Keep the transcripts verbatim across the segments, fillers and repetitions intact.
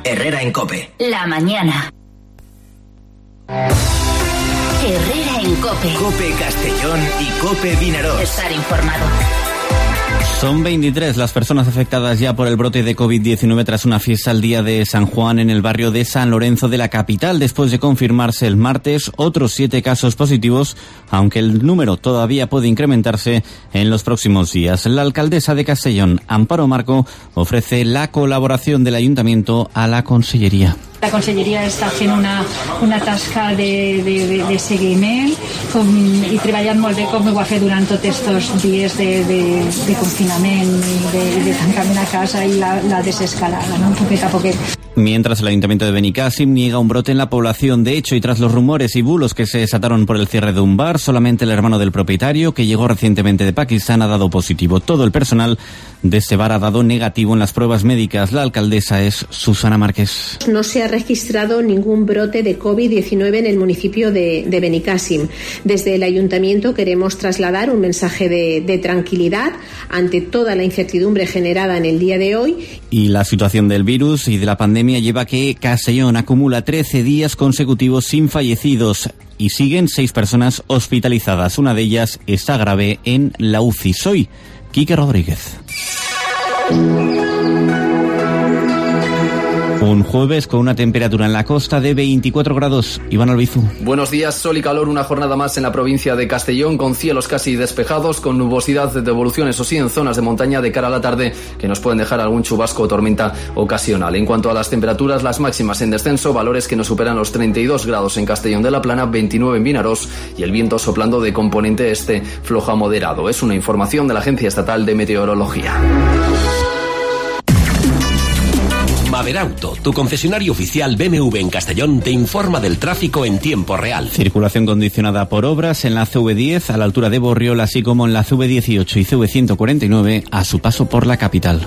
Herrera en COPE. La mañana. Herrera en COPE. COPE Castellón y COPE Vinaròs. Estar informado. Son veintitrés las personas afectadas ya por el brote de covid diecinueve tras una fiesta al día de San Juan en el barrio de San Lorenzo de la capital. Después de confirmarse el martes otros siete casos positivos, aunque el número todavía puede incrementarse en los próximos días. La alcaldesa de Castellón, Amparo Marco, ofrece la colaboración del ayuntamiento a la conselleria. La conselleria està fent una, una tasca de, de, de, de seguiment com, i treballant molt bé com ho va fer durant tots aquests dies de, de, de confinament i de, de tancament a casa i la, la desescalada, ¿no? Poquet a poquet. Mientras el Ayuntamiento de Benicàssim niega un brote en la población. De hecho, y tras los rumores y bulos que se desataron por el cierre de un bar, solamente el hermano del propietario, que llegó recientemente de Pakistán, ha dado positivo. Todo el personal de este bar ha dado negativo en las pruebas médicas. La alcaldesa es Susana Márquez. No se ha registrado ningún brote de covid diecinueve en el municipio de, de Benicàssim. Desde el Ayuntamiento queremos trasladar un mensaje de, de tranquilidad ante toda la incertidumbre generada en el día de hoy. Y la situación del virus y de la pandemia lleva a que Castellón acumula trece días consecutivos sin fallecidos y siguen seis personas hospitalizadas. Una de ellas está grave en la U C I. Soy Quique Rodríguez. Un jueves con una temperatura en la costa de veinticuatro grados. Iván Albizu. Buenos días, sol y calor, una jornada más en la provincia de Castellón, con cielos casi despejados, con nubosidad de evolución, eso sí, en zonas de montaña de cara a la tarde, que nos pueden dejar algún chubasco o tormenta ocasional. En cuanto a las temperaturas, las máximas en descenso, valores que no superan los treinta y dos grados en Castellón de la Plana, veintinueve en Vinaròs, y el viento soplando de componente este flojo a moderado. Es una información de la Agencia Estatal de Meteorología. Maderauto, tu concesionario oficial B M W en Castellón, te informa del tráfico en tiempo real. Circulación condicionada por obras en la C V diez a la altura de Borriol, así como en la C V dieciocho y C V ciento cuarenta y nueve a su paso por la capital.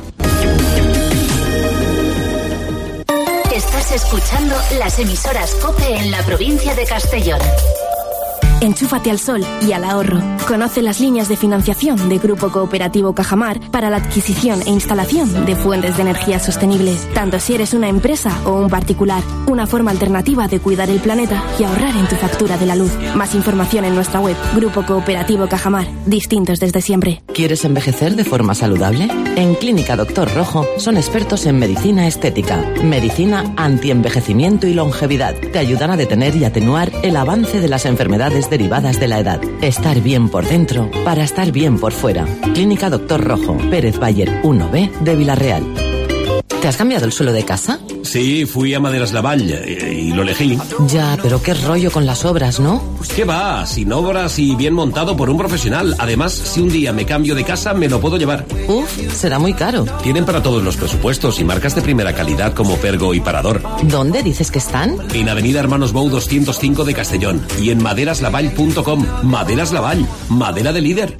Estás escuchando las emisoras COPE en la provincia de Castellón. Enchúfate al sol y al ahorro. Conoce las líneas de financiación de Grupo Cooperativo Cajamar para la adquisición e instalación de fuentes de energía sostenibles, tanto si eres una empresa o un particular. Una forma alternativa de cuidar el planeta y ahorrar en tu factura de la luz. Más información en nuestra web. Grupo Cooperativo Cajamar. Distintos desde siempre. ¿Quieres envejecer de forma saludable? En Clínica Doctor Rojo son expertos en medicina estética, medicina antienvejecimiento y longevidad. Te ayudan a detener y atenuar el avance de las enfermedades derivadas de la edad. Estar bien por dentro para estar bien por fuera. Clínica Doctor Rojo, Pérez Bayer uno B de Villarreal. ¿Te has cambiado el suelo de casa? Sí, fui a Maderas Lavall y, y lo elegí. Ya, pero qué rollo con las obras, ¿no? Pues qué va, sin obras y bien montado por un profesional. Además, si un día me cambio de casa, me lo puedo llevar. Uf, será muy caro. Tienen para todos los presupuestos y marcas de primera calidad como Pergo y Parador. ¿Dónde dices que están? En Avenida Hermanos Bou doscientos cinco de Castellón y en maderaslavall punto com. Maderas Lavall, madera de líder.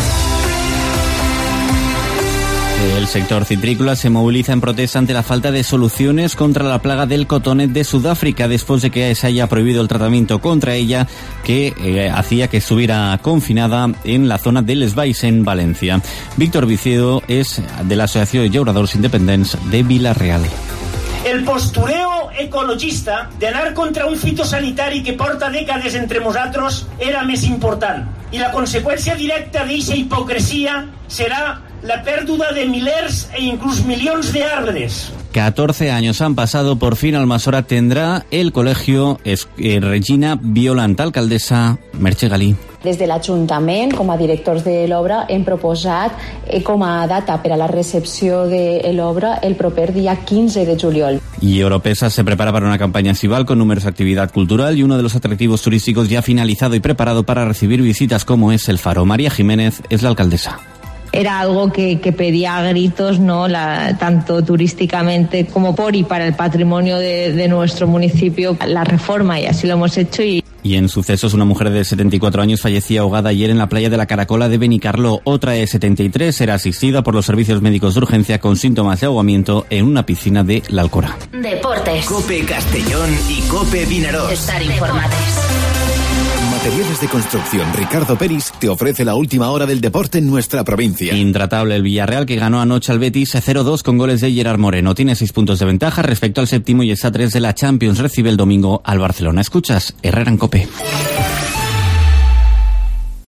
El sector citrícola se moviliza en protesta ante la falta de soluciones contra la plaga del cotonet de Sudáfrica, después de que se haya prohibido el tratamiento contra ella, que eh, hacía que estuviera confinada en la zona de Les Valls, en Valencia. Víctor Vicedo es de la Asociación de Llauradors Independents de Vila-real. El postureo ecologista d'anar contra un fitosanitari que porta dècades entre nosaltres era més important. I la conseqüència directa d'aquesta hipocresia serà la pérdida de milers e incluso millones de árboles. catorce años han pasado, por fin Almassora tendrá el colegio eh, Regina Violant. Alcaldessa Merche Galí. Des de l'Ajuntament, com a directors de l'obra, hem proposat eh, com a data per a la recepció de l'obra el proper dia quinze de juliol. Y Oropesa se prepara para una campaña estival con numerosa actividad cultural y uno de los atractivos turísticos ya finalizado y preparado para recibir visitas como es el Faro. María Jiménez es la alcaldesa. Era algo que, que pedía a gritos, ¿no? La, tanto turísticamente como por y para el patrimonio de, de nuestro municipio, la reforma, y así lo hemos hecho. Y Y en sucesos, una mujer de setenta y cuatro años fallecía ahogada ayer en la playa de la Caracola de Benicarló. Otra de setenta y tres era asistida por los servicios médicos de urgencia con síntomas de ahogamiento en una piscina de la Alcora. Deportes. COPE Castellón y COPE Vinaròs. Estar informados. Materiales de Construcción Ricardo Peris te ofrece la última hora del deporte en nuestra provincia. Intratable el Villarreal, que ganó anoche al Betis cero dos con goles de Gerard Moreno. Tiene seis puntos de ventaja respecto al séptimo y está a tres de la Champions. Recibe el domingo al Barcelona. Escuchas Herrera en COPE.